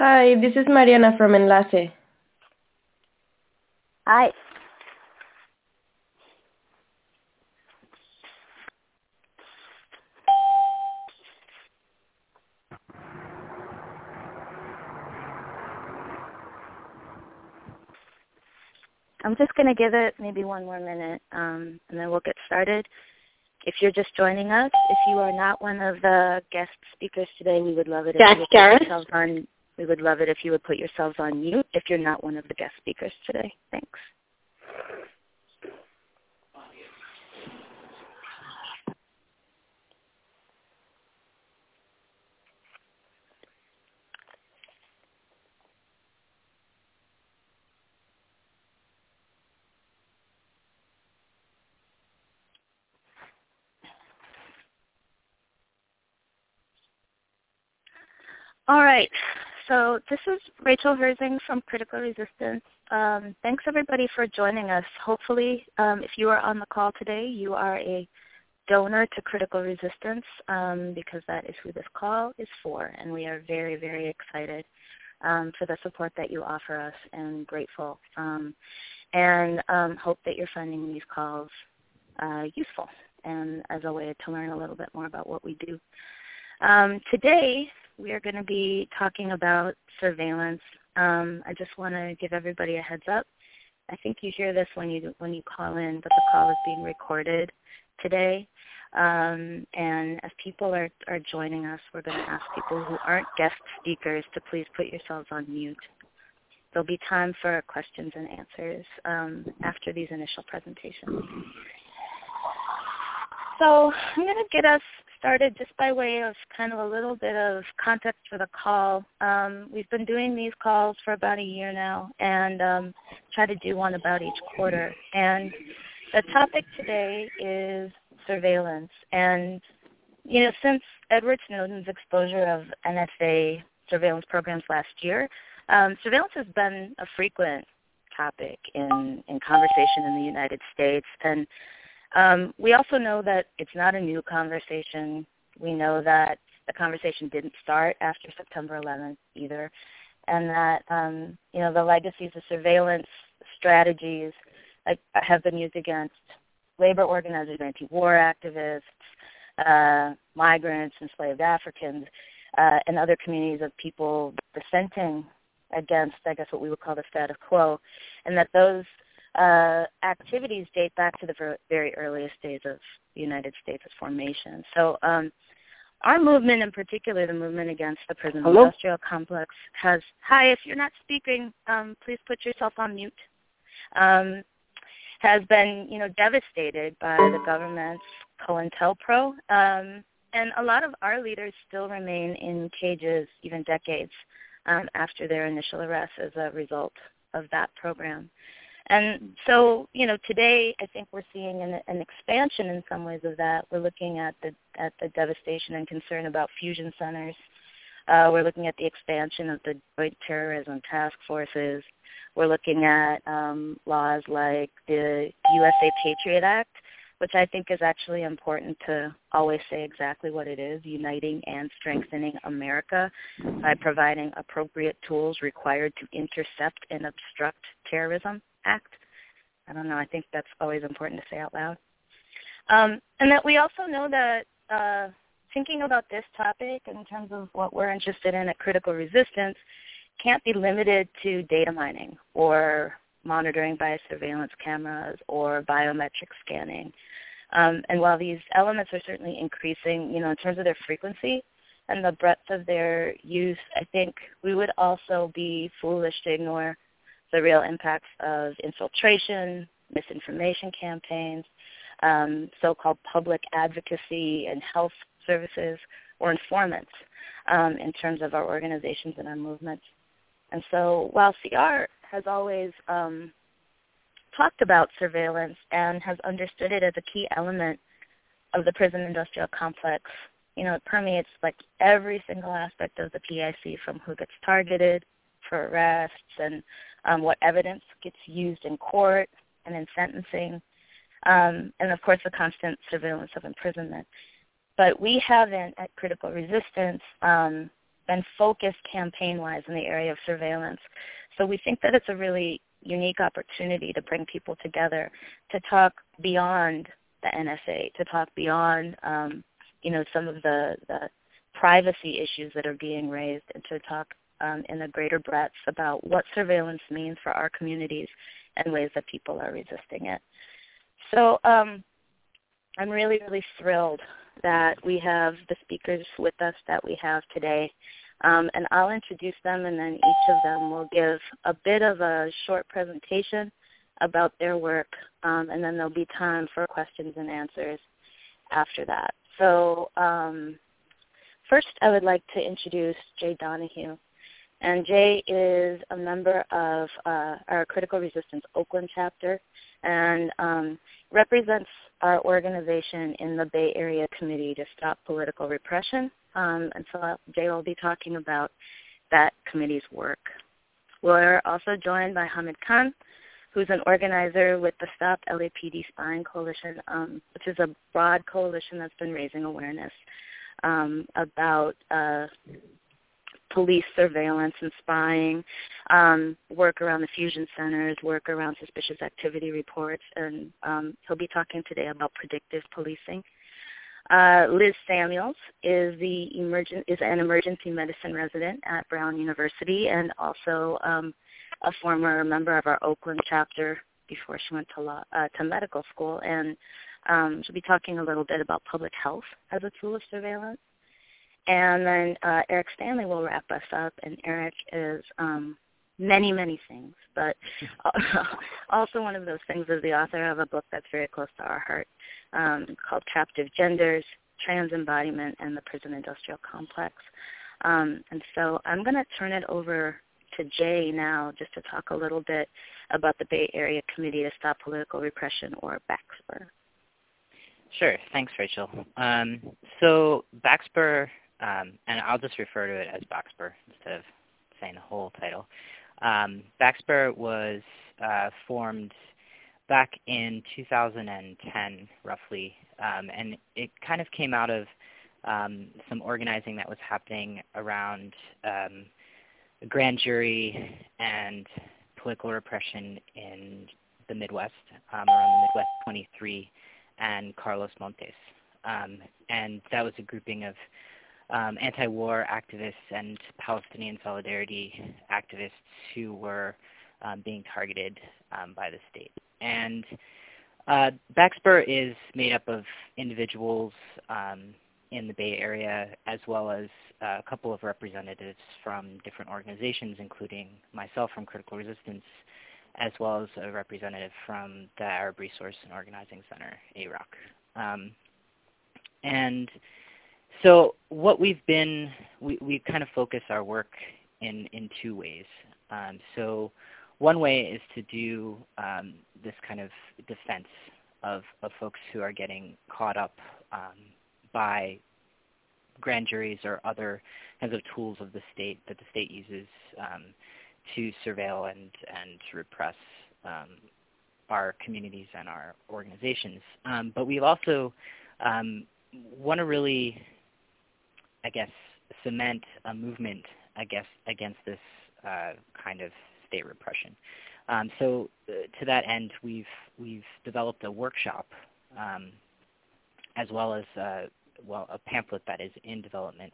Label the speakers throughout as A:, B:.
A: Hi, this is Mariana from Enlace.
B: Hi. I'm just going to give it maybe one more minute, and then we'll get started. If you're just joining us, if you are not one of the guest speakers today, we would love it if you would put yourselves on. We would love it if you would put yourselves on mute if you're not one of the guest speakers today. Thanks. All right. So this is Rachel Herzing from Critical Resistance. Thanks, everybody, for joining us. Hopefully, if you are on the call today, you are a donor to Critical Resistance because that is who this call is for, and we are very, very excited for the support that you offer us and grateful and hope that you're finding these calls useful and as a way to learn a little bit more about what we do. Today, we are going to be talking about surveillance. I just want to give everybody a heads up. I think you hear this when you call in, but the call is being recorded today. And as people are joining us, we're going to ask people who aren't guest speakers to please put yourselves on mute. There'll be time for questions and answers after these initial presentations. So I'm going to get us started just by way of kind of a little bit of context for the call. We've been doing these calls for about a year now and try to do one about each quarter. And the topic today is surveillance. And, you know, since Edward Snowden's exposure of NSA surveillance programs last year, surveillance has been a frequent topic in conversation in the United States. And we also know that it's not a new conversation. We know that the conversation didn't start after September 11th either, and that you know, the legacies of surveillance strategies have been used against labor organizers, anti-war activists, migrants, enslaved Africans, and other communities of people dissenting against, I guess, what we would call the status quo, and that those activities date back to the very earliest days of the United States' formation. So our movement in particular, the movement against the prison industrial complex, has, hi, if you're not speaking, please put yourself on mute, has been, you know, devastated by the government's COINTELPRO. And a lot of our leaders still remain in cages even decades after their initial arrest as a result of that program. And so, you know, today I think we're seeing an expansion in some ways of that. We're looking at the devastation and concern about fusion centers. We're looking at the expansion of the Joint Terrorism Task Forces. We're looking at laws like the USA Patriot Act, which I think is actually important to always say exactly what it is: uniting and strengthening America by providing appropriate tools required to intercept and obstruct terrorism act. I don't know, I think that's always important to say out loud. And that we also know that thinking about this topic in terms of what we're interested in at Critical Resistance can't be limited to data mining or monitoring by surveillance cameras or biometric scanning. And while these elements are certainly increasing, you know, in terms of their frequency and the breadth of their use, I think we would also be foolish to ignore the real impacts of infiltration, misinformation campaigns, so-called public advocacy and health services, or informants in terms of our organizations and our movements. And so while CR has always talked about surveillance and has understood it as a key element of the prison industrial complex, you know, it permeates like every single aspect of the PIC, from who gets targeted for arrests and what evidence gets used in court and in sentencing, and of course the constant surveillance of imprisonment. But we haven't, at Critical Resistance, been focused campaign-wise in the area of surveillance. So we think that it's a really unique opportunity to bring people together to talk beyond the NSA, to talk beyond, some of the privacy issues that are being raised, and to talk in a greater breadth about what surveillance means for our communities and ways that people are resisting it. So I'm really, really thrilled that we have the speakers with us that we have today. And I'll introduce them, and then each of them will give a bit of a short presentation about their work, and then there'll be time for questions and answers after that. So first I would like to introduce Jay Donahue. And Jay is a member of our Critical Resistance Oakland chapter and represents our organization in the Bay Area Committee to Stop Political Repression. And so Jay will be talking about that committee's work. We're also joined by Hamid Khan, who's an organizer with the Stop LAPD Spying Coalition, which is a broad coalition that's been raising awareness about police surveillance and spying, work around the fusion centers, work around suspicious activity reports, and he'll be talking today about predictive policing. Liz Samuels is an emergency medicine resident at Brown University and also a former member of our Oakland chapter before she went to medical school. And she'll be talking a little bit about public health as a tool of surveillance. And then Eric Stanley will wrap us up, and Eric is many, many things, but also one of those things is the author of a book that's very close to our heart called Captive Genders, Trans Embodiment, and the Prison Industrial Complex. And so I'm going to turn it over to Jay now just to talk a little bit about the Bay Area Committee to Stop Political Repression, or BACSPR.
C: Sure. Thanks, Rachel. So BACSPR, and I'll just refer to it as BACSPR instead of saying the whole title. BACSPR was formed back in 2010, roughly, and it kind of came out of some organizing that was happening around grand jury and political repression in the Midwest, around the Midwest 23 and Carlos Montes. And that was a grouping of anti-war activists and Palestinian solidarity activists who were being targeted by the state. And BACSPR is made up of individuals in the Bay Area, as well as a couple of representatives from different organizations, including myself from Critical Resistance, as well as a representative from the Arab Resource and Organizing Center, AROC. And so what we kind of focus our work in two ways. So one way is to do this kind of defense of folks who are getting caught up by grand juries or other kinds of tools of the state that the state uses to surveil and to repress our communities and our organizations. But we also want to really, I guess, cement a movement, I guess, against this kind of state repression. So to that end, we've developed a workshop, as well as a pamphlet that is in development,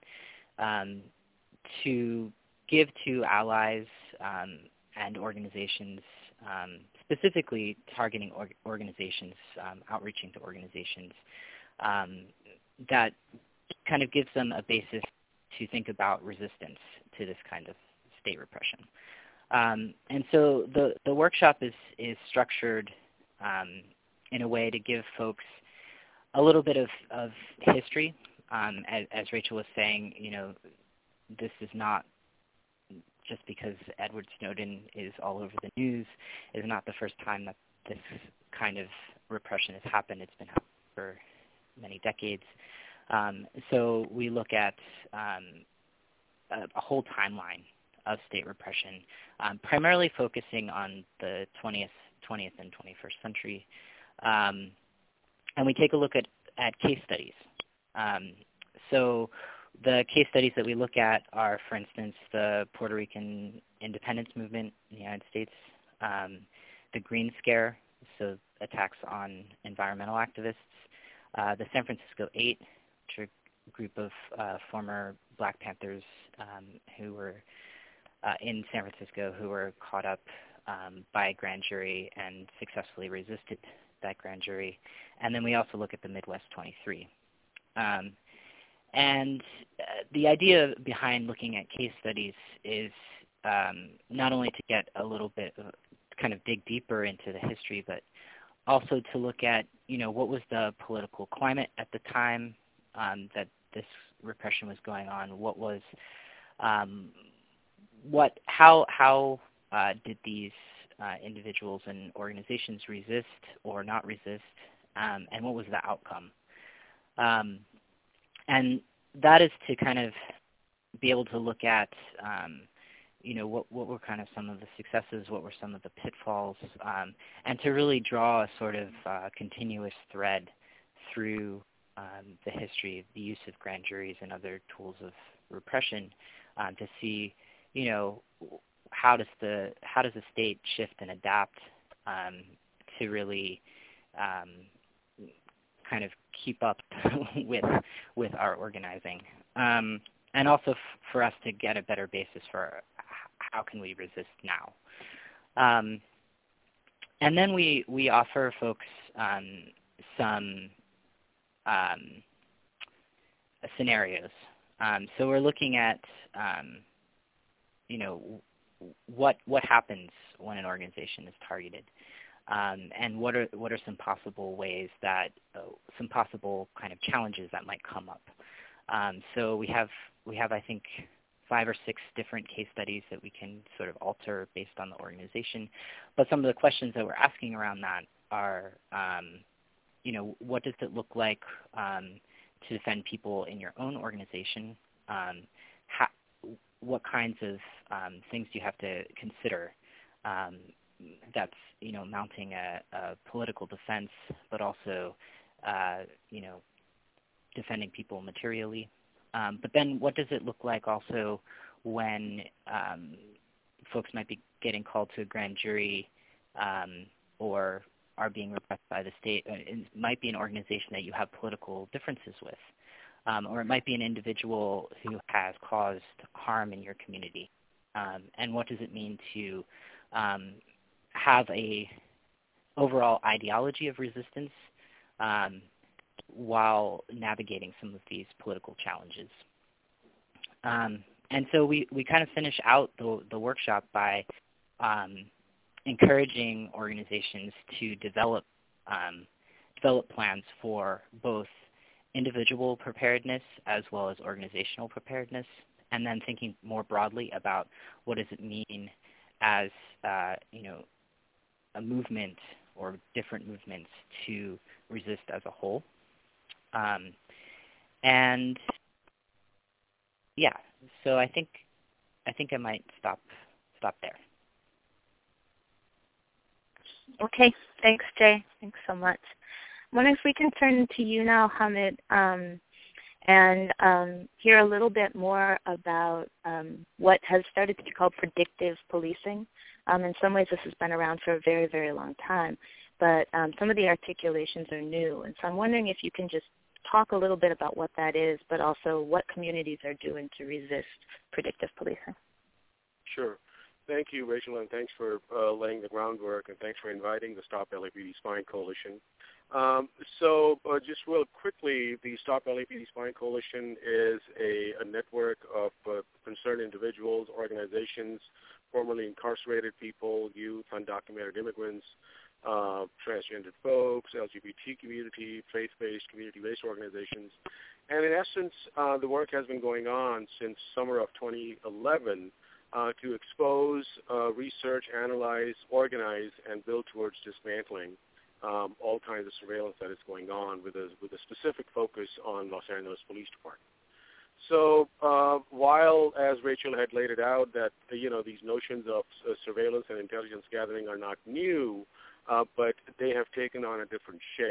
C: to give to allies and organizations, specifically targeting organizations, outreaching to organizations, that kind of gives them a basis to think about resistance to this kind of state repression. And so the workshop is structured in a way to give folks a little bit of history. As Rachel was saying, this is not just because Edward Snowden is all over the news. It's not the first time that this kind of repression has happened. It's been happening for many decades. So we look at a whole timeline of state repression, primarily focusing on the 20th and 21st century. And we take a look at case studies. So the case studies that we look at are, for instance, the Puerto Rican independence movement in the United States, the Green Scare, so attacks on environmental activists, the San Francisco Eight, which are a group of former Black Panthers who were in San Francisco who were caught up by a grand jury and successfully resisted that grand jury. And then we also look at the Midwest 23. And the idea behind looking at case studies is not only to get a little bit of, kind of dig deeper into the history, but also to look at, what was the political climate at the time that this repression was going on? What was, how did these individuals and organizations resist or not resist, and what was the outcome? And that is to kind of be able to look at, what were kind of some of the successes, what were some of the pitfalls, and to really draw a sort of continuous thread through the history of the use of grand juries and other tools of repression to see, how does the state shift and adapt to really kind of keep up with our organizing, and also for us to get a better basis for how can we resist now. And then we offer folks some scenarios. So we're looking at what happens when an organization is targeted. And what are some possible ways that some possible kind of challenges that might come up? So we have I think 5 or 6 different case studies that we can sort of alter based on the organization. But some of the questions that we're asking around that are, what does it look like to defend people in your own organization? What kinds of things do you have to consider? That's mounting a political defense, but also defending people materially. But then what does it look like also when folks might be getting called to a grand jury or are being repressed by the state? It might be an organization that you have political differences with, or it might be an individual who has caused harm in your community. And what does it mean to have a overall ideology of resistance while navigating some of these political challenges. And so we kind of finish out the workshop by encouraging organizations to develop plans for both individual preparedness as well as organizational preparedness, and then thinking more broadly about what does it mean as a movement or different movements to resist as a whole. And yeah, so I think I might stop there.
B: Okay, thanks, Jay. Thanks so much. I'm wondering if we can turn to you now, Hamid, and hear a little bit more about what has started to be called predictive policing. In some ways, this has been around for a very, very long time, but some of the articulations are new. And so I'm wondering if you can just talk a little bit about what that is, but also what communities are doing to resist predictive policing.
D: Sure. Thank you, Rachel, and thanks for laying the groundwork, and thanks for inviting the Stop LAPD Spying Coalition. So just real quickly, the Stop LAPD Spying Coalition is a network of concerned individuals, organizations, formerly incarcerated people, youth, undocumented immigrants, transgender folks, LGBT community, faith-based, community-based organizations. And in essence, the work has been going on since summer of 2011 to expose, research, analyze, organize, and build towards dismantling all kinds of surveillance that is going on with a specific focus on Los Angeles Police Department. So while, as Rachel had laid it out, that these notions of surveillance and intelligence gathering are not new, but they have taken on a different shape.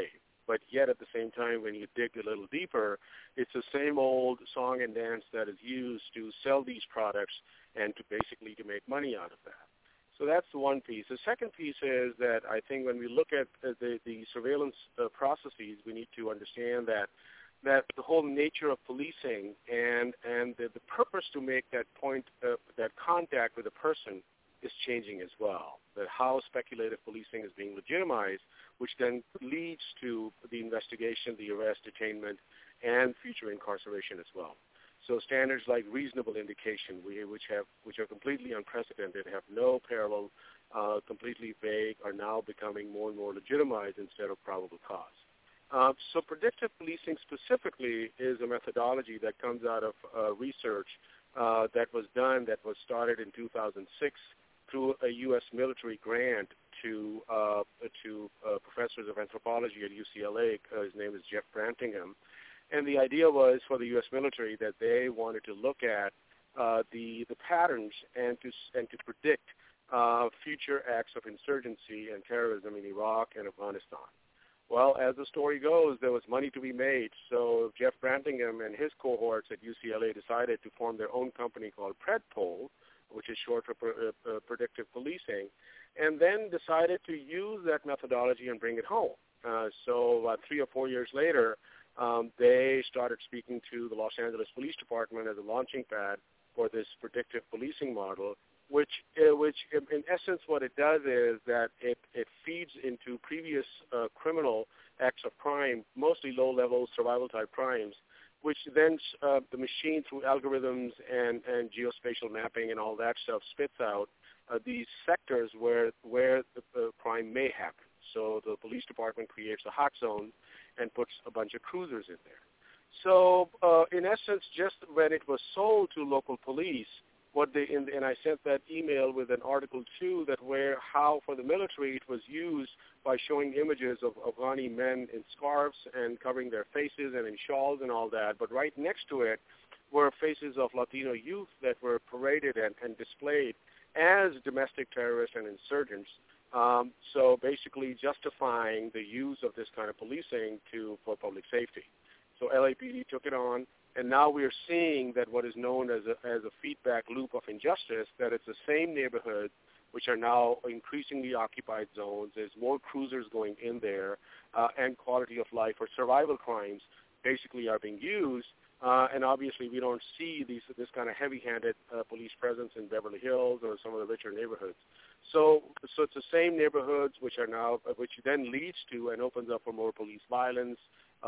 D: but yet at the same time, when you dig a little deeper, it's the same old song and dance that is used to sell these products and to basically to make money out of that. So that's the one piece. The second piece is that I think when we look at the surveillance processes, we need to understand that the whole nature of policing and the purpose to make that point, that contact with a person is changing as well. That how speculative policing is being legitimized, which then leads to the investigation, the arrest, detainment, and future incarceration as well. So standards like reasonable indication, which are completely unprecedented, have no parallel, completely vague, are now becoming more and more legitimized instead of probable cause. So predictive policing specifically is a methodology that comes out of research that was started in 2006 through a U.S. military grant to professors of anthropology at UCLA. His name is Jeff Brantingham. And the idea was for the U.S. military that they wanted to look at the patterns and to predict future acts of insurgency and terrorism in Iraq and Afghanistan. Well, as the story goes, there was money to be made, so Jeff Brantingham and his cohorts at UCLA decided to form their own company called PredPol, which is short for predictive policing, and then decided to use that methodology and bring it home. So about 3 or 4 years later, they started speaking to the Los Angeles Police Department as a launching pad for this predictive policing model, which in essence what it does is that it feeds into previous criminal acts of crime, mostly low-level survival-type crimes, which then the machine through algorithms and geospatial mapping and all that stuff spits out these sectors where the crime may happen. So the police department creates a hot zone and puts a bunch of cruisers in there. So in essence, just when it was sold to local police, and I sent that email with an article too, how for the military it was used by showing images of Afghani men in scarves and covering their faces and in shawls and all that. But right next to it were faces of Latino youth that were paraded and displayed as domestic terrorists and insurgents. So basically justifying the use of this kind of policing for public safety. So LAPD took it on, and now we are seeing that what is known as a feedback loop of injustice, that it's the same neighborhoods which are now increasingly occupied zones. There's more cruisers going in there, and quality of life or survival crimes basically are being used. And obviously we don't see this kind of heavy-handed police presence in Beverly Hills or some of the richer neighborhoods. So it's the same neighborhoods which then leads to and opens up for more police violence,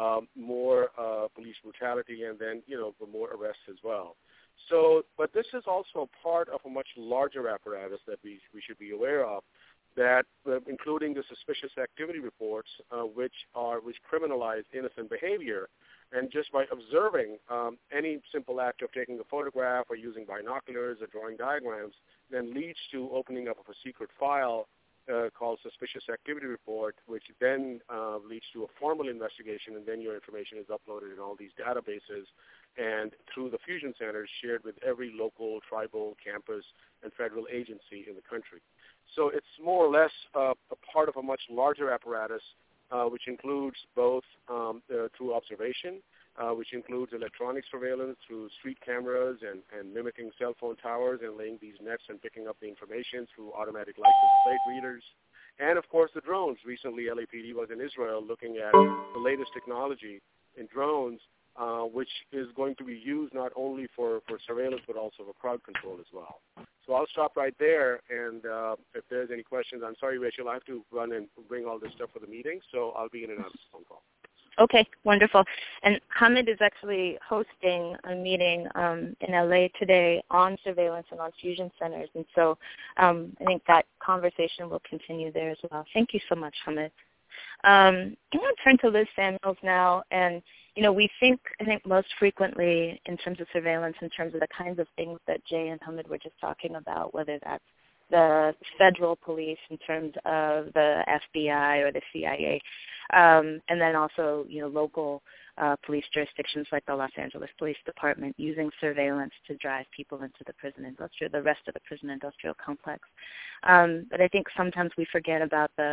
D: more police brutality, and then for more arrests as well. So, but this is also part of a much larger apparatus that we should be aware of, that including the suspicious activity reports, which criminalize innocent behavior. And just by observing any simple act of taking a photograph or using binoculars or drawing diagrams then leads to opening up of a secret file called suspicious activity report, which then leads to a formal investigation, and then your information is uploaded in all these databases and through the fusion centers shared with every local, tribal, campus, and federal agency in the country. So it's more or less a part of a much larger apparatus, which includes both through observation, which includes electronic surveillance through street cameras and mimicking cell phone towers and laying these nets and picking up the information through automatic license plate readers. And, of course, the drones. Recently, LAPD was in Israel looking at the latest technology in drones, which is going to be used not only for surveillance but also for crowd control as well. So I'll stop right there, and if there's any questions, I'm sorry, Rachel, I have to run and bring all this stuff for the meeting, so I'll be in another phone call.
B: Okay, wonderful. And Hamid is actually hosting a meeting in LA today on surveillance and on fusion centers, and so I think that conversation will continue there as well. Thank you so much, Hamid. I'm going to turn to Liz Samuels now, and we think most frequently in terms of surveillance, in terms of the kinds of things that Jay and Hamid were just talking about, whether that's the federal police in terms of the FBI or the CIA, and then also, local police jurisdictions like the Los Angeles Police Department using surveillance to drive people into the rest of the prison industrial complex. But I think sometimes we forget about the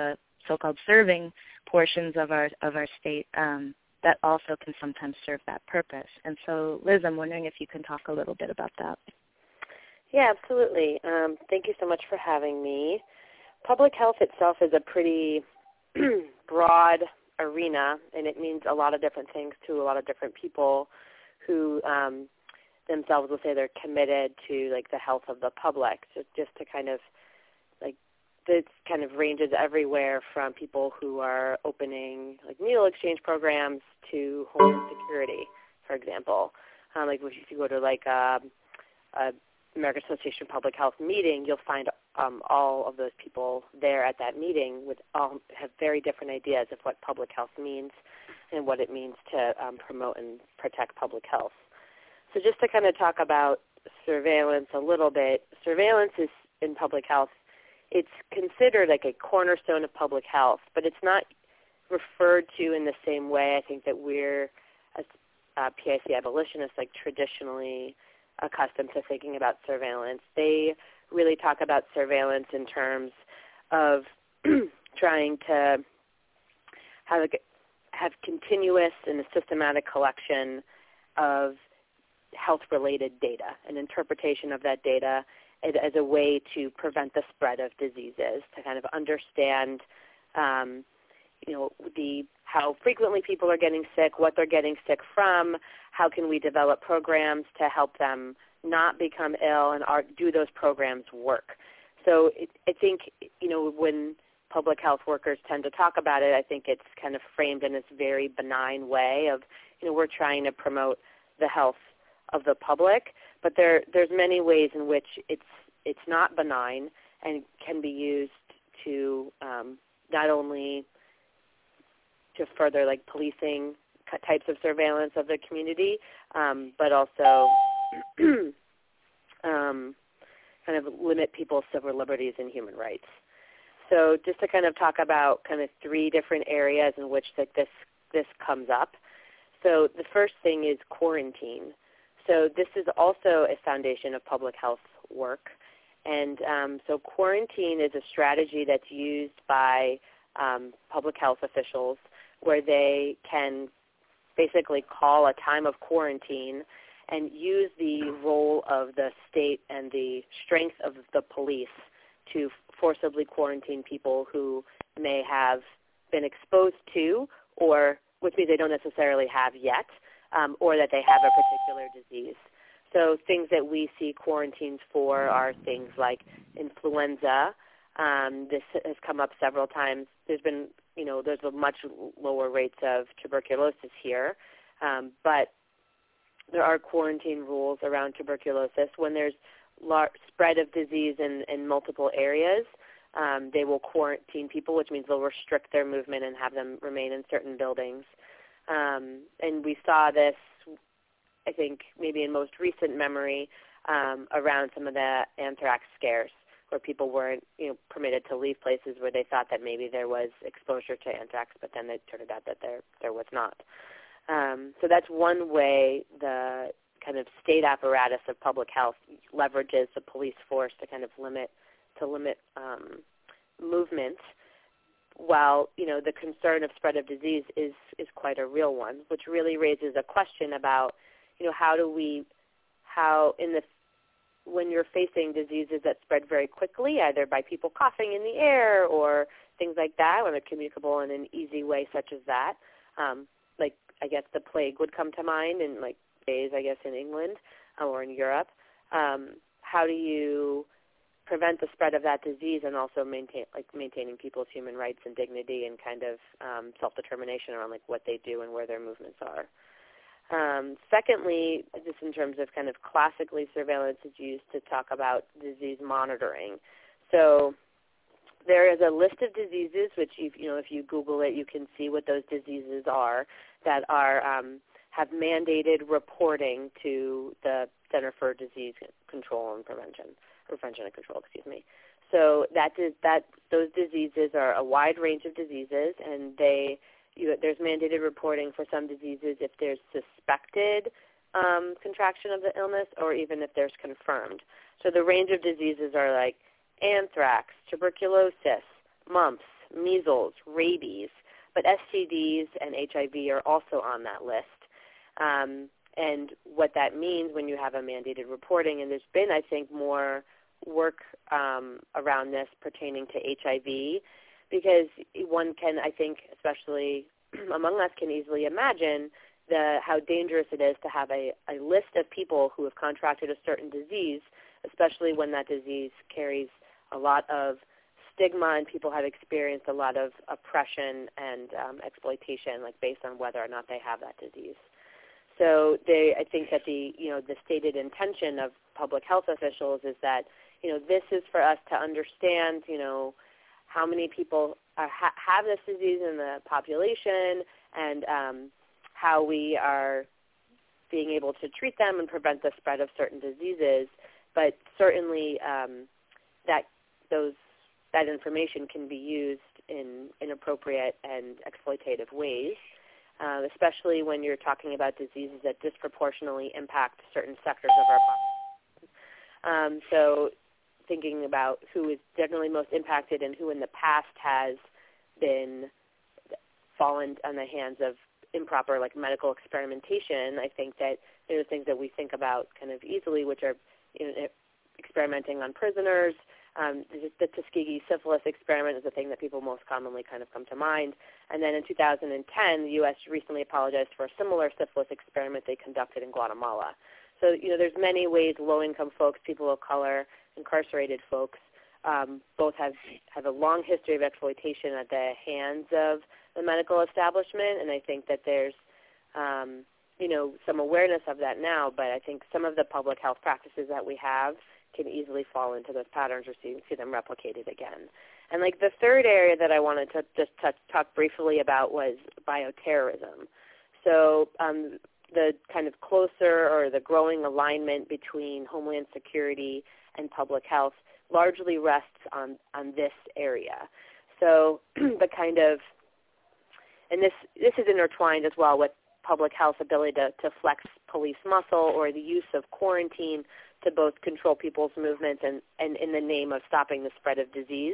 B: so-called serving portions of our state that also can sometimes serve that purpose. And so, Liz, I'm wondering if you can talk a little bit about that.
A: Yeah, absolutely. Thank you so much for having me. Public health itself is a pretty broad arena, and it means a lot of different things to a lot of different people who themselves will say they're committed to like the health of the public. So just to kind of like this kind of ranges everywhere from people who are opening like needle exchange programs to homeland security, for example. Like if you go to like a American Association of Public Health meeting, you'll find all of those people there at that meeting would all have very different ideas of what public health means and what it means to promote and protect public health. So just to kind of talk about surveillance a little bit, surveillance is in public health, it's considered like a cornerstone of public health, but it's not referred to in the same way I think that we're, as PIC abolitionists, like traditionally accustomed to thinking about surveillance. They really talk about surveillance in terms of trying to have continuous and a systematic collection of health-related data, an interpretation of that data as a way to prevent the spread of diseases, to kind of understand how frequently people are getting sick, what they're getting sick from, how can we develop programs to help them not become ill, and do those programs work. So I think, when public health workers tend to talk about it, I think it's kind of framed in this very benign way of, we're trying to promote the health of the public, but there's many ways in which it's not benign and can be used to not only to further like policing types of surveillance of the community, but also kind of limit people's civil liberties and human rights. So just to kind of talk about kind of three different areas in which this comes up. So the first thing is quarantine. So this is also a foundation of public health work. And so quarantine is a strategy that's used by public health officials where they can basically call a time of quarantine and use the role of the state and the strength of the police to forcibly quarantine people who may have been exposed to, or which means they don't necessarily have yet, or that they have a particular disease. So things that we see quarantines for are things like influenza. This has come up several times. There's a much lower rates of tuberculosis here, but there are quarantine rules around tuberculosis. When there's spread of disease in multiple areas, they will quarantine people, which means they'll restrict their movement and have them remain in certain buildings. And we saw this, I think, maybe in most recent memory around some of the anthrax scares, where people weren't permitted to leave places where they thought that maybe there was exposure to anthrax, but then it turned out that there was not. So that's one way the kind of state apparatus of public health leverages the police force to kind of limit movement, while the concern of spread of disease is quite a real one, which really raises a question about when you're facing diseases that spread very quickly, either by people coughing in the air or things like that, when they're communicable in an easy way such as that, like I guess the plague would come to mind in like days, I guess, in England or in Europe. How do you prevent the spread of that disease and also maintaining people's human rights and dignity and kind of self-determination around like what they do and where their movements are? Secondly, just in terms of kind of classically surveillance is used to talk about disease monitoring. So there is a list of diseases which, if you Google it, you can see what those diseases are that are have mandated reporting to the Center for Disease Control and Prevention and Control. So those diseases are a wide range of diseases, and there's mandated reporting for some diseases if there's suspected contraction of the illness or even if there's confirmed. So the range of diseases are like anthrax, tuberculosis, mumps, measles, rabies, but STDs and HIV are also on that list. And what that means when you have a mandated reporting, and there's been, I think, more work around this pertaining to HIV, because one can, I think, especially among us, can easily imagine how dangerous it is to have a list of people who have contracted a certain disease, especially when that disease carries a lot of stigma and people have experienced a lot of oppression and exploitation, like based on whether or not they have that disease. So I think that the stated intention of public health officials is that, this is for us to understand, how many people have this disease in the population, and how we are being able to treat them and prevent the spread of certain diseases. But certainly that information can be used in inappropriate and exploitative ways, especially when you're talking about diseases that disproportionately impact certain sectors of our population. So thinking about who is generally most impacted and who in the past has been fallen on the hands of improper, like, medical experimentation, I think that there are things that we think about kind of easily, which are experimenting on prisoners. The Tuskegee syphilis experiment is the thing that people most commonly kind of come to mind. And then in 2010, the U.S. recently apologized for a similar syphilis experiment they conducted in Guatemala. So, there's many ways low-income folks, people of color, incarcerated folks, both have a long history of exploitation at the hands of the medical establishment, and I think that there's, some awareness of that now, but I think some of the public health practices that we have can easily fall into those patterns or see them replicated again. And, like, the third area that I wanted to just talk briefly about was bioterrorism. So the kind of closer or the growing alignment between Homeland Security and public health largely rests on this area. So the kind of, and this is intertwined as well with public health's ability to flex police muscle or the use of quarantine to both control people's movements and in the name of stopping the spread of disease,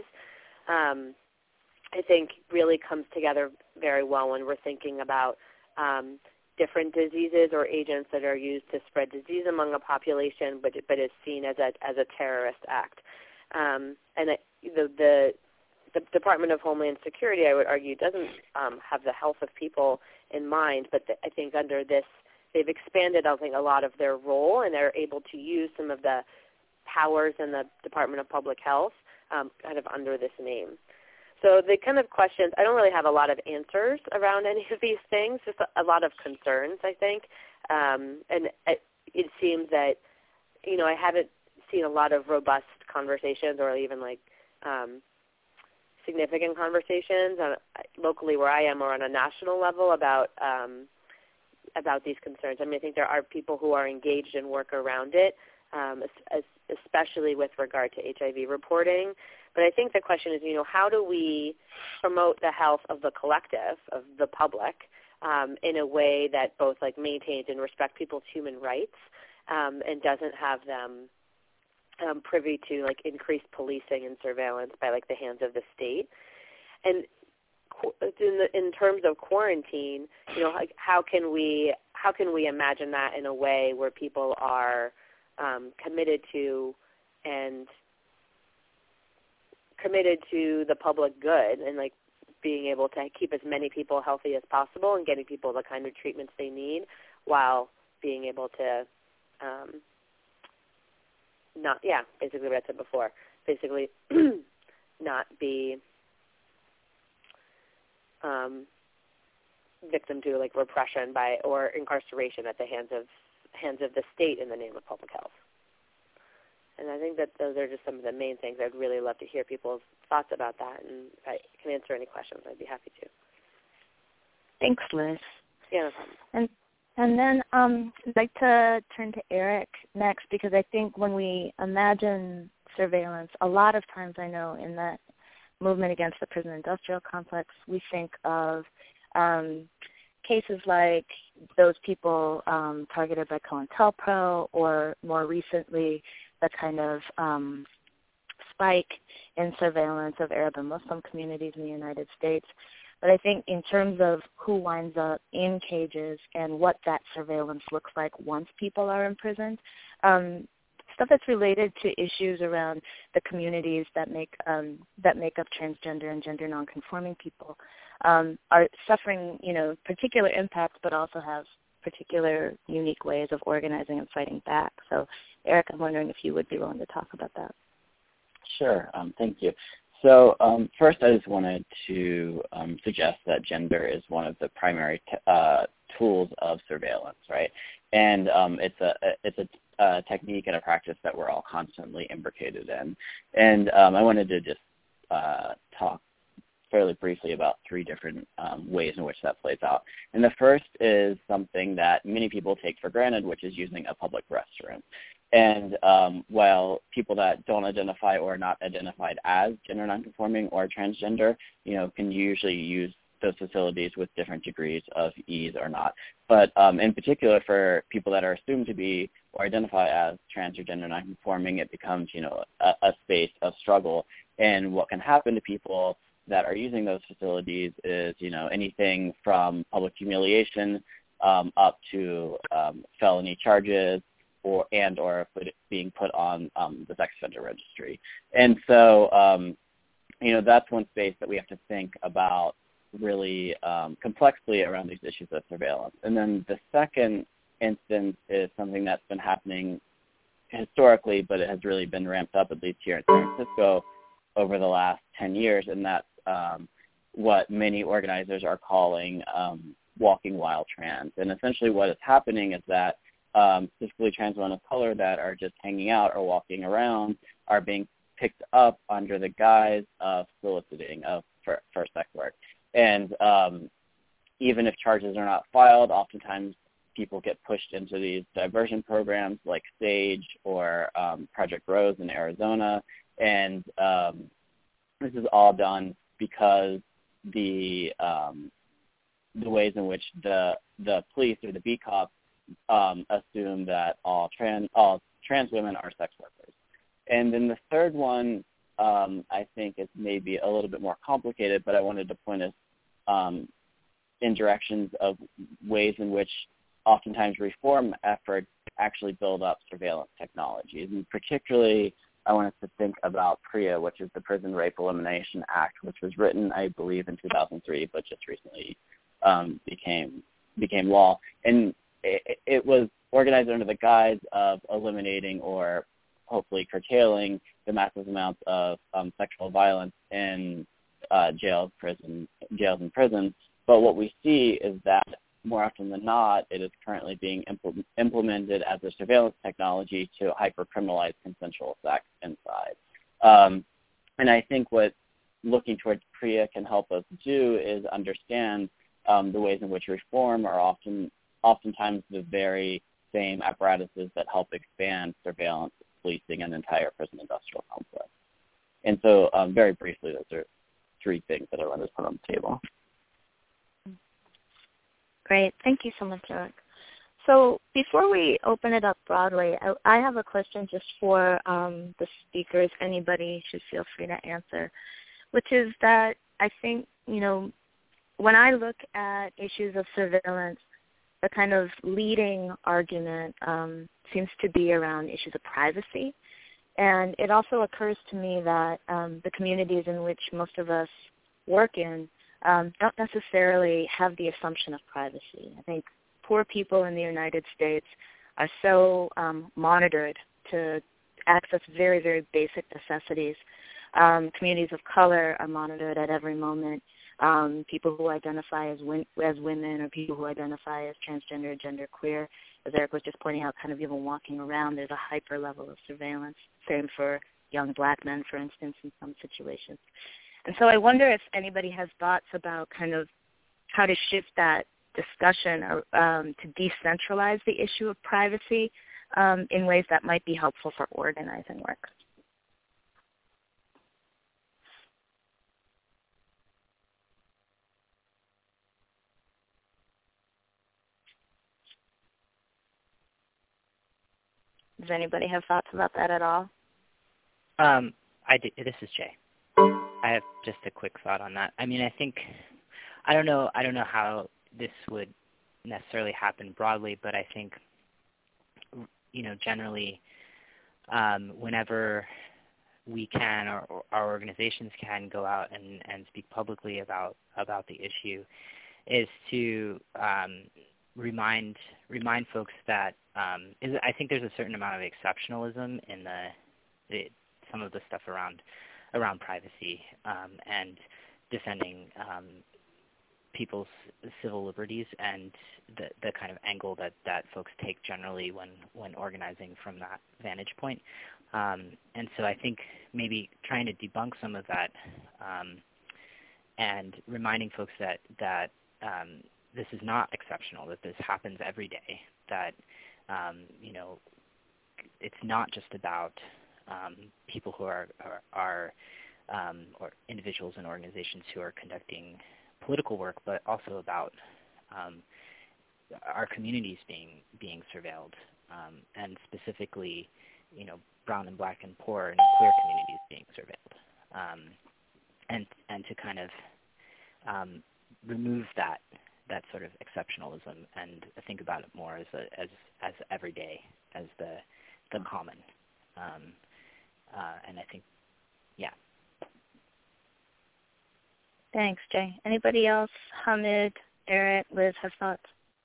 A: I think really comes together very well when we're thinking about different diseases or agents that are used to spread disease among a population, but is seen as a terrorist act. And the Department of Homeland Security, I would argue, doesn't have the health of people in mind, but I think under this, they've expanded, I think, a lot of their role, and they're able to use some of the powers in the Department of Public Health kind of under this name. So the kind of questions, I don't really have a lot of answers around any of these things, just a lot of concerns, I think. And it seems that, I haven't seen a lot of robust conversations or even like significant conversations locally where I am or on a national level about these concerns. I mean, I think there are people who are engaged in work around it, especially with regard to HIV reporting. But I think the question is, how do we promote the health of the collective, of the public, in a way that both like maintains and respects people's human rights and doesn't have them privy to like increased policing and surveillance by like the hands of the state. And in terms of quarantine, like how can we imagine that in a way where people are committed to the public good and like being able to keep as many people healthy as possible and getting people the kind of treatments they need while being able to basically what I said before, basically not be victim to like repression or incarceration at the hands of the state in the name of public health. And I think that those are just some of the main things. I'd really love to hear people's thoughts about that, and if I can answer any questions, I'd be happy to.
B: Thanks, Liz.
A: Yeah, no problem.
B: And then I'd like to turn to Eric next, because I think when we imagine surveillance, a lot of times I know in that movement against the prison industrial complex, we think of cases like those people targeted by COINTELPRO, or more recently the kind of spike in surveillance of Arab and Muslim communities in the United States. But I think in terms of who winds up in cages and what that surveillance looks like once people are imprisoned, stuff that's related to issues around the communities that make up transgender and gender nonconforming people are suffering, particular impacts, but also have particular unique ways of organizing and fighting back. So, Eric, I'm wondering if you would be willing to talk about that.
E: Sure. Thank you. So first, I just wanted to suggest that gender is one of the primary tools of surveillance, right? And it's a technique and a practice that we're all constantly imbricated in. And I wanted to just talk fairly briefly about three different ways in which that plays out. And the first is something that many people take for granted, which is using a public restroom. And while people that don't identify or are not identified as gender nonconforming or transgender, can usually use those facilities with different degrees of ease or not. But in particular, for people that are assumed to be or identify as trans or gender nonconforming, it becomes, a space of struggle. And what can happen to people that are using those facilities is, anything from public humiliation up to felony charges, or being put on the sex offender registry. And so, that's one space that we have to think about really complexly around these issues of surveillance. And then the second instance is something that's been happening historically, but it has really been ramped up, at least here in San Francisco, over the last 10 years, and that's what many organizers are calling walking while trans. And essentially what is happening is that specifically trans women of color that are just hanging out or walking around are being picked up under the guise of soliciting for sex work. And even if charges are not filed, oftentimes people get pushed into these diversion programs like SAGE or Project Rose in Arizona. And this is all done because the ways in which the police or the beat cops assume that all trans women are sex workers. And then the third one, I think is maybe a little bit more complicated, but I wanted to point us in directions of ways in which oftentimes reform efforts actually build up surveillance technologies. And particularly, I want us to think about PREA, which is the Prison Rape Elimination Act, which was written, I believe, in 2003, but just recently became law. And it was organized under the guise of eliminating or hopefully curtailing the massive amounts of sexual violence in jails and prisons. But what we see is that more often than not, it is currently being implemented as a surveillance technology to hyper-criminalize consensual sex inside. And I think what looking towards PREA can help us do is understand the ways in which reform are oftentimes the very same apparatuses that help expand surveillance, policing, and entire prison industrial complex. And so very briefly, those are three things that I wanted to put on the table.
B: Great. Thank you so much, Eric. So before we open it up broadly, I have a question just for the speakers. Anybody should feel free to answer, which is that I think, when I look at issues of surveillance, the kind of leading argument seems to be around issues of privacy. And it also occurs to me that the communities in which most of us work in don't necessarily have the assumption of privacy. I think poor people in the United States are so monitored to access very, very basic necessities. Communities of color are monitored at every moment. People who identify as women or people who identify as transgender or genderqueer, as Eric was just pointing out, kind of even walking around, there's a hyper level of surveillance. Same for young black men, for instance, in some situations. And so I wonder if anybody has thoughts about kind of how to shift that discussion or, to decentralize the issue of privacy in ways that might be helpful for organizing work. Does anybody have thoughts about that at all?
C: I This is Jay. I have just a quick thought on that. I mean, I don't know how this would necessarily happen broadly, but I think, generally, whenever we can, or our organizations can go out and speak publicly about the issue, is to remind folks that I think there's a certain amount of exceptionalism in some of the stuff around privacy and defending people's civil liberties, and the kind of angle that folks take generally when organizing from that vantage point. And so I think maybe trying to debunk some of that and reminding folks that this is not exceptional, that this happens every day, that it's not just about people who are or individuals and organizations who are conducting political work, but also about our communities being surveilled, and specifically, brown and black and poor and queer communities being surveilled, and to kind of remove that sort of exceptionalism and think about it more as everyday, as the common, and I think, yeah.
B: Thanks, Jay. Anybody else? Hamid, Eric, Liz, have thoughts?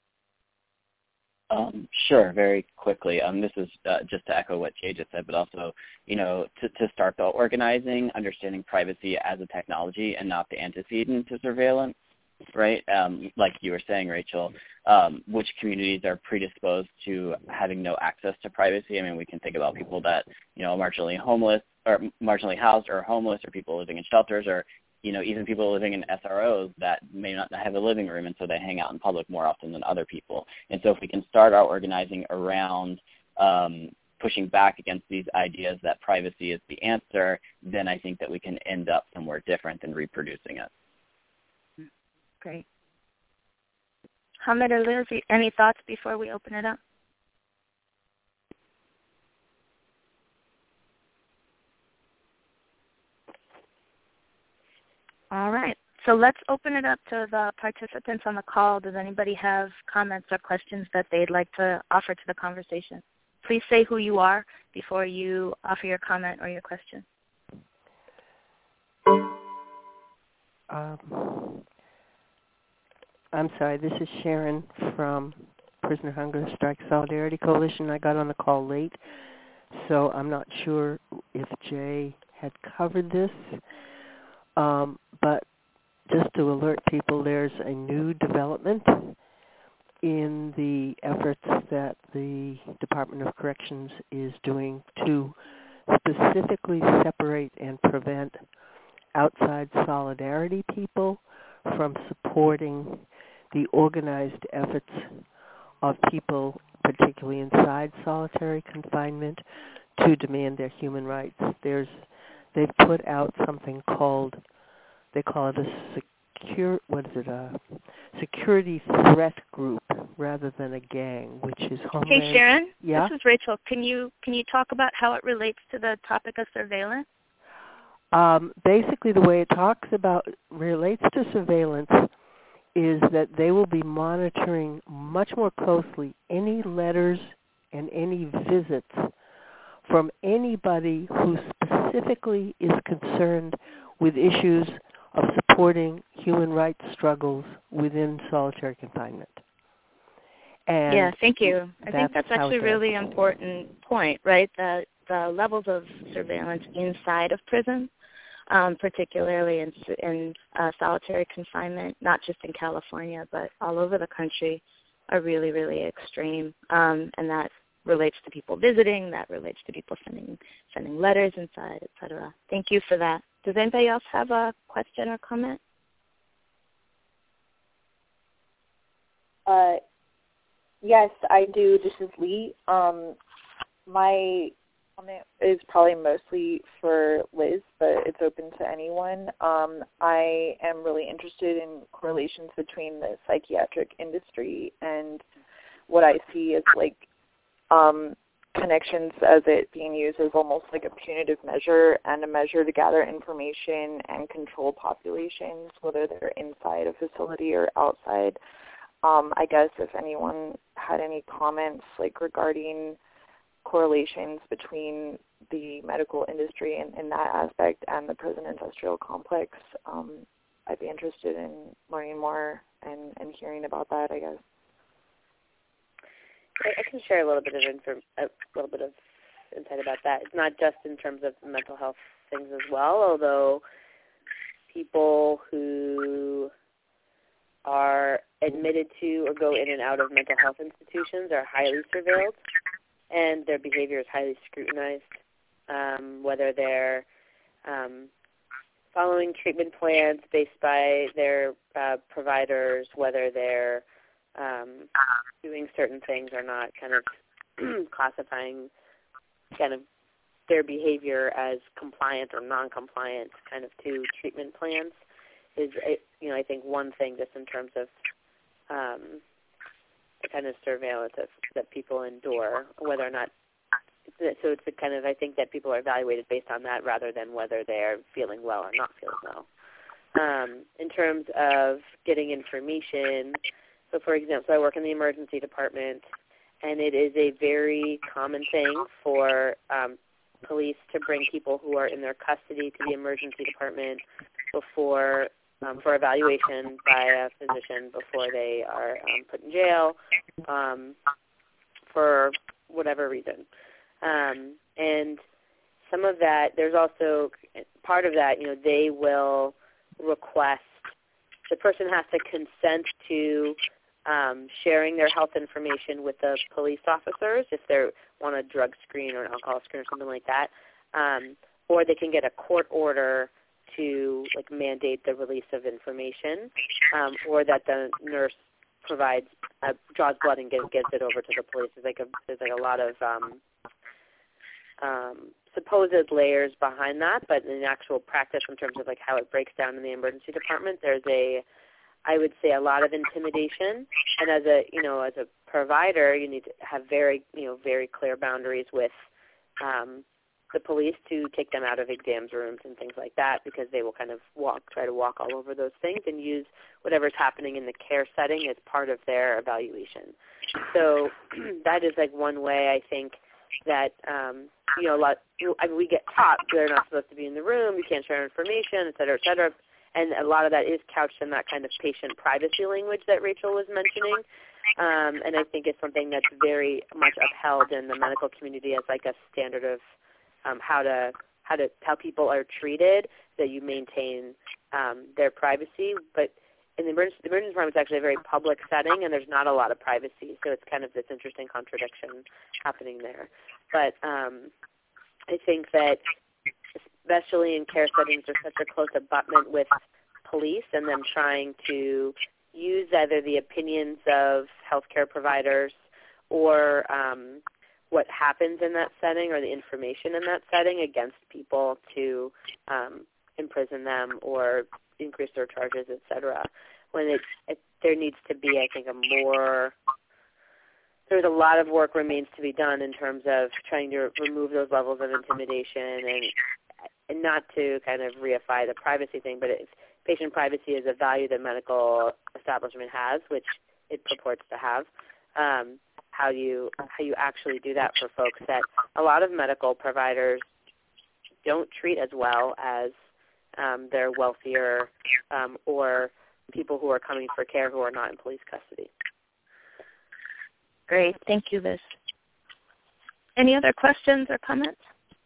E: Sure, very quickly. This is just to echo what Jay just said, but also, to start the organizing, understanding privacy as a technology and not the antecedent to surveillance, right? Like you were saying, Rachel, which communities are predisposed to having no access to privacy? I mean, we can think about people that, are marginally homeless or marginally housed or homeless, or people living in shelters, or even people living in SROs that may not have a living room, and so they hang out in public more often than other people. And so if we can start our organizing around pushing back against these ideas that privacy is the answer, then I think that we can end up somewhere different than reproducing it.
B: Great. Hamid or Liz, any thoughts before we open it up? All right. So let's open it up to the participants on the call. Does anybody have comments or questions that they'd like to offer to the conversation? Please say who you are before you offer your comment or your question.
F: I'm sorry, this is Sharon from Prisoner Hunger Strike Solidarity Coalition. I got on the call late, so I'm not sure if Jay had covered this. But just to alert people, there's a new development in the efforts that the Department of Corrections is doing to specifically separate and prevent outside solidarity people from supporting the organized efforts of people, particularly inside solitary confinement, to demand their human rights. They've put out something called, they call it a security threat group rather than a gang, which is Homeland.
B: Hey, Sharon.
F: Yeah?
B: This is Rachel. Can you talk about how it relates to the topic of surveillance?
F: Basically, the way it relates to surveillance is that they will be monitoring much more closely any letters and any visits from anybody who specifically is concerned with issues of supporting human rights struggles within solitary confinement. And
B: yeah, thank you. I think that's actually a really important point, right? The levels of surveillance inside of prison, particularly in solitary confinement, not just in California, but all over the country, are really, really extreme. And that relates to people visiting, that relates to people sending letters inside, et cetera. Thank you for that. Does anybody else have a question or comment?
G: Yes, I do. This is Lee. My comment is probably mostly for Liz, but it's open to anyone. I am really interested in correlations between the psychiatric industry and what I see as connections as it being used as almost like a punitive measure and a measure to gather information and control populations, whether they're inside a facility or outside. I guess if anyone had any comments like regarding correlations between the medical industry in that aspect and the prison industrial complex, I'd be interested in learning more and hearing about that, I guess.
A: I can share a little bit of insight about that. It's not just in terms of mental health things as well, although people who are admitted to or go in and out of mental health institutions are highly surveilled, and their behavior is highly scrutinized, whether they're following treatment plans based by their providers, whether they're doing certain things or not, kind of classifying kind of their behavior as compliant or non-compliant kind of to treatment plans is, I think one thing just in terms of the kind of surveillance that people endure, whether or not, so it's the kind of, I think that people are evaluated based on that rather than whether they're feeling well or not feeling well. In terms of getting information, so for example, I work in the emergency department, and it is a very common thing for police to bring people who are in their custody to the emergency department before for evaluation by a physician before they are put in jail for whatever reason. And some of that, there's also part of that, they will request, the person has to consent to sharing their health information with the police officers if they want a drug screen or an alcohol screen or something like that, or they can get a court order to mandate the release of information, or that the nurse provides, draws blood and gives it over to the police. There's a lot of supposed layers behind that, but in actual practice, in terms of how it breaks down in the emergency department, there's I would say a lot of intimidation, and as a provider, you need to have very clear boundaries with the police to take them out of exams rooms and things like that, because they will kind of try to walk all over those things and use whatever's happening in the care setting as part of their evaluation. So that is one way I think that we get taught they're not supposed to be in the room, you can't share information, et cetera, and a lot of that is couched in that kind of patient privacy language that Rachel was mentioning, and I think it's something that's very much upheld in the medical community as a standard of how people are treated, that you maintain their privacy. But in the emergency department, it's actually a very public setting, and there's not a lot of privacy, so it's kind of this interesting contradiction happening there. But I think that especially in care settings, there's such a close abutment with police and them trying to use either the opinions of healthcare providers or what happens in that setting or the information in that setting against people to imprison them or increase their charges, et cetera. When there needs to be, I think, there's a lot of work remains to be done in terms of trying to remove those levels of intimidation and not to kind of reify the privacy thing, but patient privacy is a value the medical establishment has, which it purports to have. How you actually do that for folks that a lot of medical providers don't treat as well as their wealthier or people who are coming for care who are not in police custody.
B: Great. Thank you, Liz. Any other questions or comments?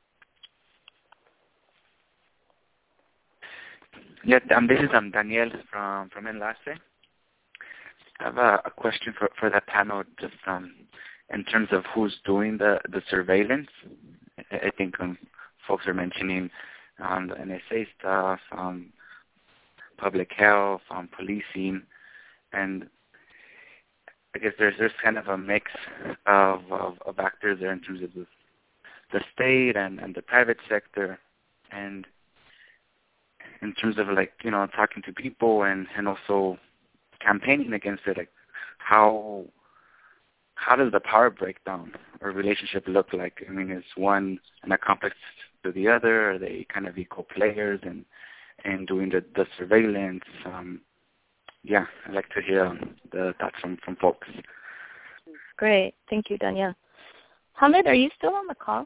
H: Yeah, this is Daniel from Enlace. I have a question for that panel, just in terms of who's doing the surveillance. I think folks are mentioning the NSA stuff, public health, policing, and I guess there's kind of a mix of actors there in terms of the state and the private sector, and in terms of talking to people and also campaigning against it, how how does the power breakdown or relationship look like? I mean, is one an accomplice to the other? Are they kind of equal players and doing the surveillance? Yeah, I'd like to hear the thoughts from folks.
B: Great. Thank you, Danielle. Hamid, are you still on the call?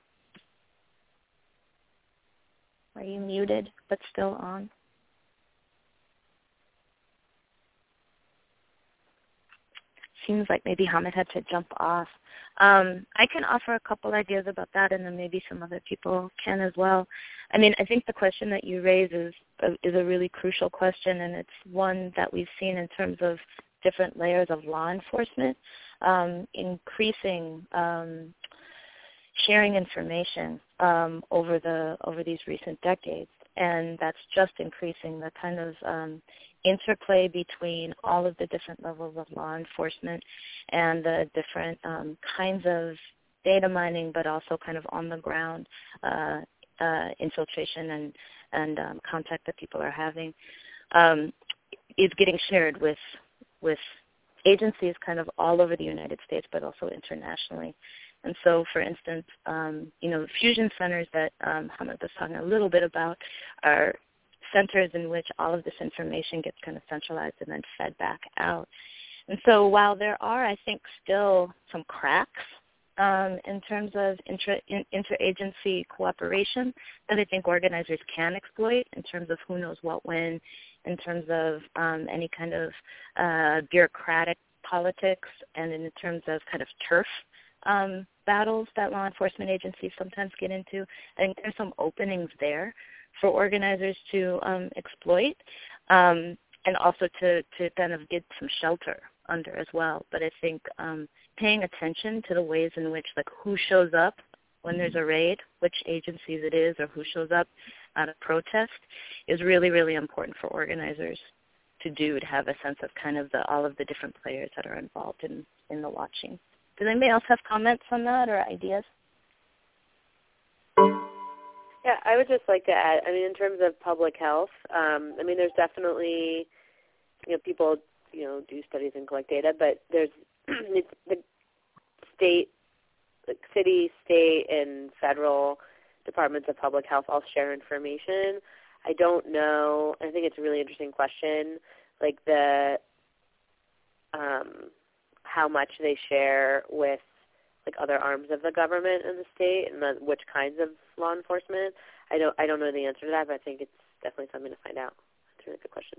B: Are you muted but still on? Seems like maybe Hamid had to jump off. I can offer a couple ideas about that, and then maybe some other people can as well. I mean, I think the question that you raise is a really crucial question, and it's one that we've seen in terms of different layers of law enforcement, increasing sharing information over these recent decades, and that's just increasing the kind of interplay between all of the different levels of law enforcement and the different kinds of data mining, but also kind of on the ground infiltration and contact that people are having is getting shared with agencies kind of all over the United States, but also internationally. And so, for instance, the fusion centers that Hamid was talking a little bit about are centers in which all of this information gets kind of centralized and then fed back out. And so while there are, I think, still some cracks in terms of interagency cooperation that I think organizers can exploit in terms of who knows what when, in terms of any kind of bureaucratic politics, and in terms of kind of turf battles that law enforcement agencies sometimes get into. I think there's some openings there for organizers to exploit, and also to kind of get some shelter under as well. But I think paying attention to the ways in which, like, who shows up when there's a raid, which agencies it is, or who shows up at a protest is really, really important for organizers to have a sense of kind of all of the different players that are involved in the watching. Does anybody else have comments on that or ideas?
A: Yeah, I would just like to add, I mean, in terms of public health, I mean, there's definitely, people, do studies and collect data, but there's the state, like city, state, and federal departments of public health all share information. I don't know. I think it's a really interesting question, like how much they share with like other arms of the government in the state, and which kinds of law enforcement. I don't know the answer to that, but I think it's definitely something to find out. It's a really good question.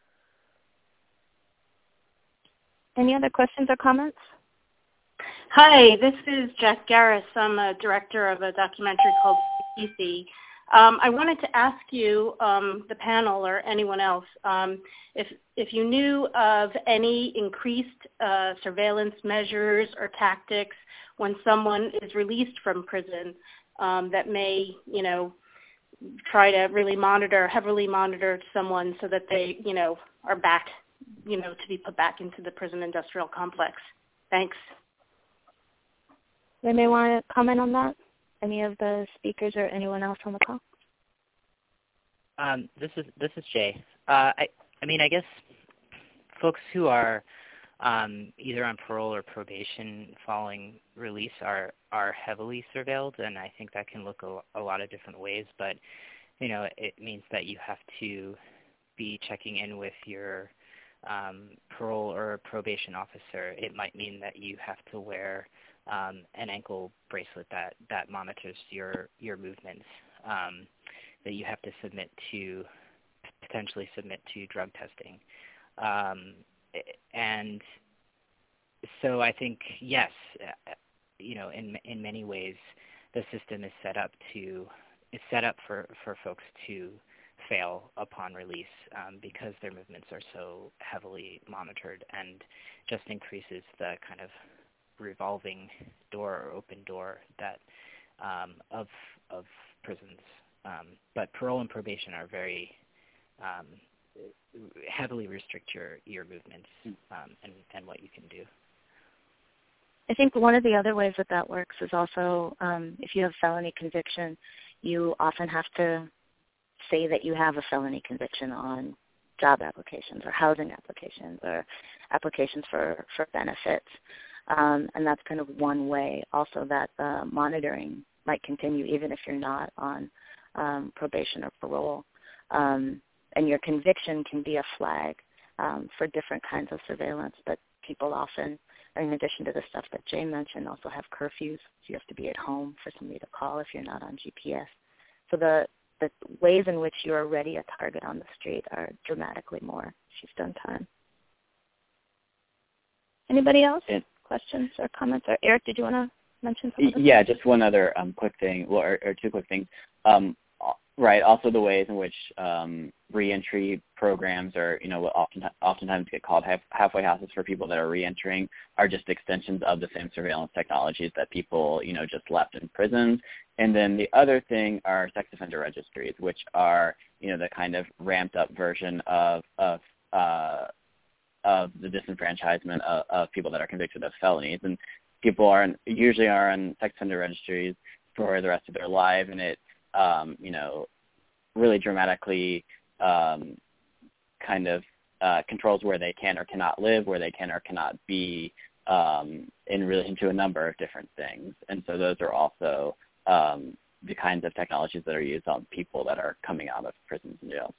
B: Any other questions or comments?
I: Hi, this is Jack Garris. I'm a director of a documentary called PC. I wanted to ask you, the panel or anyone else, if you knew of any increased surveillance measures or tactics when someone is released from prison that may, try to really heavily monitor someone so that they, are back, to be put back into the prison industrial complex. Thanks.
B: Anybody want to comment on that? Any of the speakers or anyone else on the call?
C: This is Jay. I mean, I guess folks who are either on parole or probation following release are heavily surveilled, and I think that can look a lot of different ways. But it means that you have to be checking in with your parole or probation officer. It might mean that you have to wear an ankle bracelet that monitors your movements, that you have to potentially submit to drug testing. And so I think, yes, in many ways the system is set up for folks to fail upon release because their movements are so heavily monitored, and just increases the kind of revolving door or open door that of prisons. But parole and probation are very heavily restrict your movements and what you can do.
B: I think one of the other ways that works is also if you have felony conviction, you often have to say that you have a felony conviction on job applications or housing applications or applications for benefits. And that's kind of one way also that the monitoring might continue even if you're not on probation or parole. And your conviction can be a flag for different kinds of surveillance, but people often, in addition to the stuff that Jay mentioned, also have curfews. So you have to be at home for somebody to call if you're not on GPS. So the ways in which you're already a target on the street are dramatically more if you've done time. Anybody else? Questions or comments? Or Eric, did you want to mention something?
E: Yeah, just one other quick thing, or two quick things. Right. Also, the ways in which reentry programs, or what oftentimes get called halfway houses for people that are reentering, are just extensions of the same surveillance technologies that people just left in prisons. And then the other thing are sex offender registries, which are the kind of ramped up version of the disenfranchisement of people that are convicted of felonies. And people usually are on sex offender registries for the rest of their life, and it really dramatically controls where they can or cannot live, where they can or cannot be in relation to a number of different things. And so those are also the kinds of technologies that are used on people that are coming out of prisons and jails.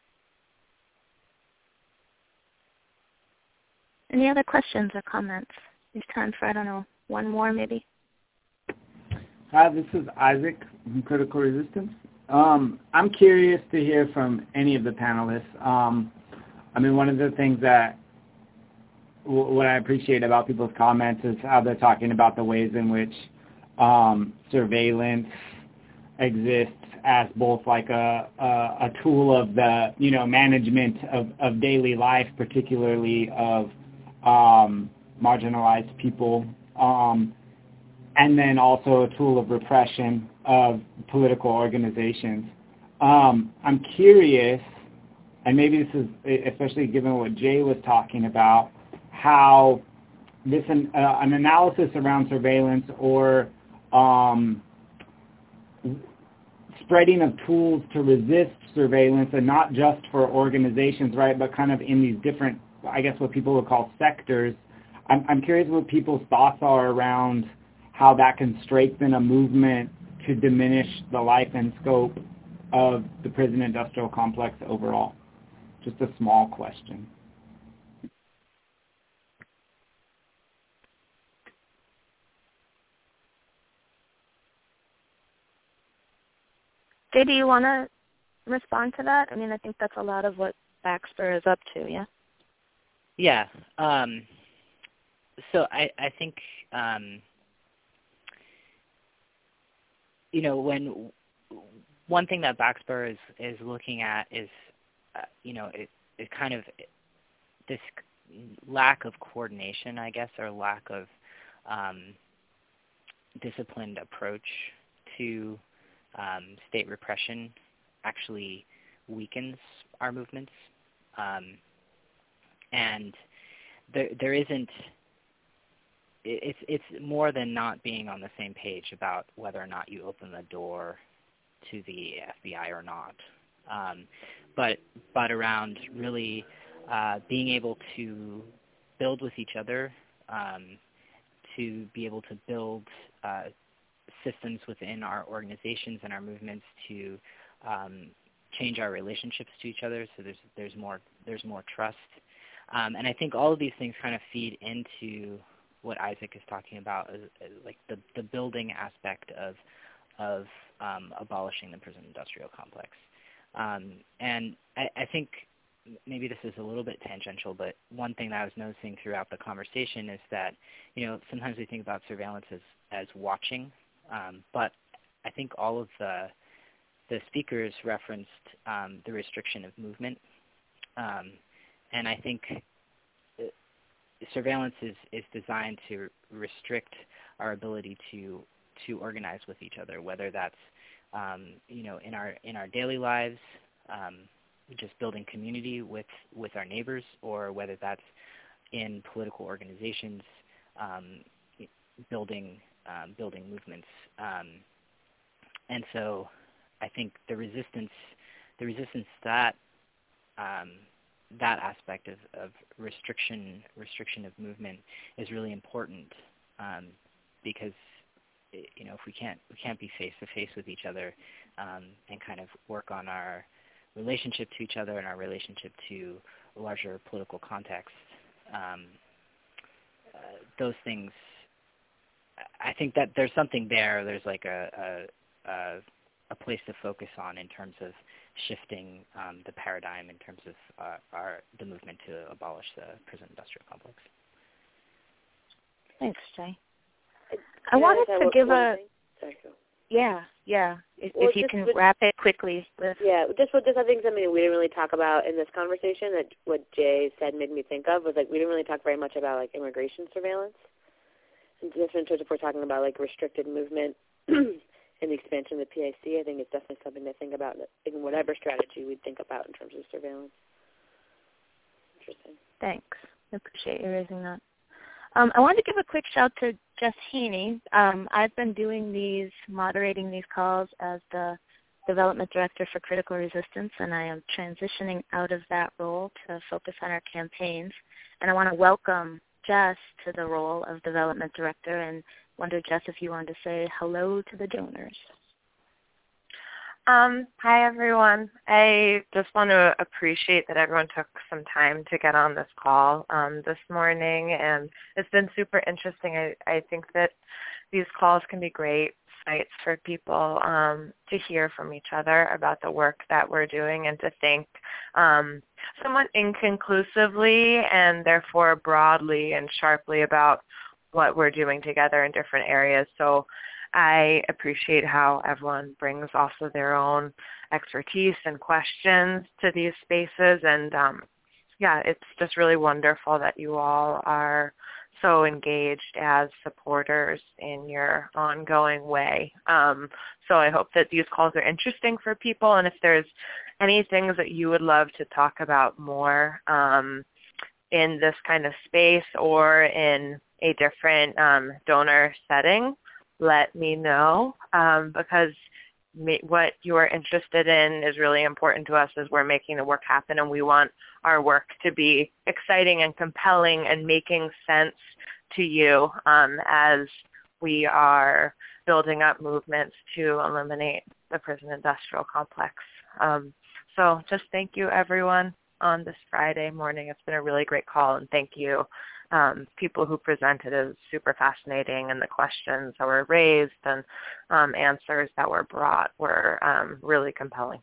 B: Any other questions or comments? It's time for, I don't know, one more maybe.
J: Hi, this is Isaac from Critical Resistance. I'm curious to hear from any of the panelists. One of the things that what I appreciate about people's comments is how they're talking about the ways in which surveillance exists as both like a tool of the management of daily life, particularly of marginalized people, and then also a tool of repression of political organizations. I'm curious, and maybe this is especially given what Jay was talking about, how this an analysis around surveillance or spreading of tools to resist surveillance, and not just for organizations, right, but kind of in these different, I guess what people would call sectors. I'm curious what people's thoughts are around how that can strengthen a movement to diminish the life and scope of the prison industrial complex overall. Just a small question.
B: Jay, do you want to respond to that? I think that's a lot of what Baxper is up to, yeah?
C: Yeah. So I think, when one thing that Baxper is looking at is, it kind of this lack of coordination, I guess, or lack of disciplined approach to state repression actually weakens our movements. And there isn't, it's more than not being on the same page about whether or not you open the door to the FBI or not, but around really being able to build with each other, to be able to build systems within our organizations and our movements to change our relationships to each other. So there's more trust, and I think all of these things kind of feed into what Isaac is talking about, like the building aspect of abolishing the prison industrial complex. And I think maybe this is a little bit tangential, but one thing that I was noticing throughout the conversation is that, sometimes we think about surveillance as watching, but I think all of the speakers referenced the restriction of movement, and I think surveillance is designed to restrict our ability to organize with each other, whether that's in our daily lives, just building community with our neighbors, or whether that's in political organizations, building movements. And so I think the resistance that that aspect of restriction of movement is really important, because if we can't be face to face with each other and kind of work on our relationship to each other and our relationship to a larger political context, those things, I think that there's something there. There's like a place to focus on in terms of shifting the paradigm in terms of the movement to abolish the prison industrial complex.
B: Thanks, Jay. I wanted to give a...
A: Sorry, go.
B: Yeah. If you can wrap it quickly.
A: Just I think something we didn't really talk about in this conversation that what Jay said made me think of was, like, we didn't really talk very much about, like, immigration surveillance. And just in terms of, if we're talking about, like, restricted movement and the expansion of the PIC, I think it's definitely something to think about in whatever strategy we'd think about in terms of surveillance. Interesting.
B: Thanks. I appreciate you raising that. I wanted to give a quick shout to Jess Haney. I've been moderating these calls as the Development Director for Critical Resistance, and I am transitioning out of that role to focus on our campaigns. And I want to welcome Jess to the role of Development Director, and wonder, Jess, if you wanted to say hello to the donors.
K: Hi, everyone. I just want to appreciate that everyone took some time to get on this call this morning, and it's been super interesting. I think that these calls can be great sites for people to hear from each other about the work that we're doing and to think somewhat inconclusively and therefore broadly and sharply about what we're doing together in different areas. So I appreciate how everyone brings also their own expertise and questions to these spaces. And it's just really wonderful that you all are so engaged as supporters in your ongoing way. So I hope that these calls are interesting for people. And if there's any things that you would love to talk about more in this kind of space or in a different donor setting, let me know, because what you're interested in is really important to us as we're making the work happen, and we want our work to be exciting and compelling and making sense to you as we are building up movements to eliminate the prison industrial complex. So just thank you, everyone, on this Friday morning. It's been a really great call, and thank you. People who presented. It was super fascinating, and the questions that were raised and answers that were brought were really compelling.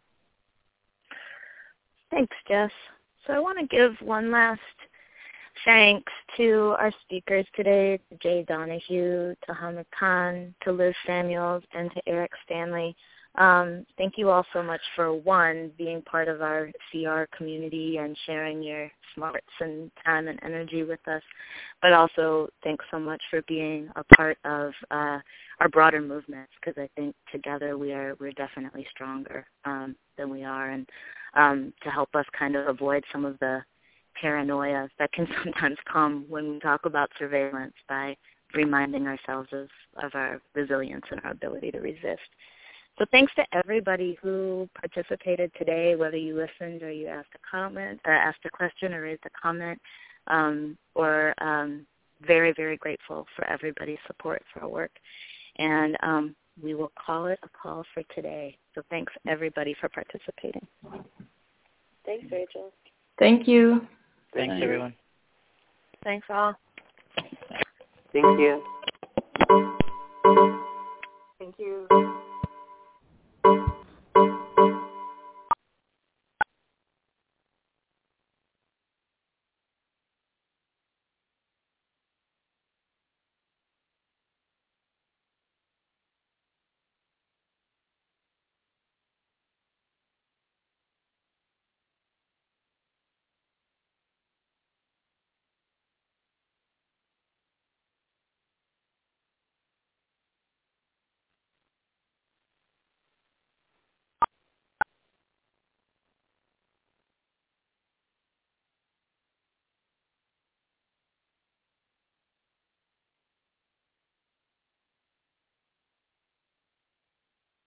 B: Thanks, Jess. So I want to give one last thanks to our speakers today, to Jay Donahue, to Hamid Khan, to Liz Samuels, and to Eric Stanley. Thank you all so much for, one, being part of our CR community and sharing your smarts and time and energy with us, but also thanks so much for being a part of our broader movements, because I think together we're definitely stronger than we are, and to help us kind of avoid some of the paranoia that can sometimes come when we talk about surveillance by reminding ourselves of our resilience and our ability to resist. So thanks to everybody who participated today, whether you listened or you asked a comment, or asked a question or raised a comment, or very, very grateful for everybody's support for our work. And we will call it a call for today. So thanks, everybody, for participating.
A: Thanks, Rachel.
L: Thank you.
C: Thanks, everyone.
K: Thanks, all.
M: Thank you.
G: Thank you.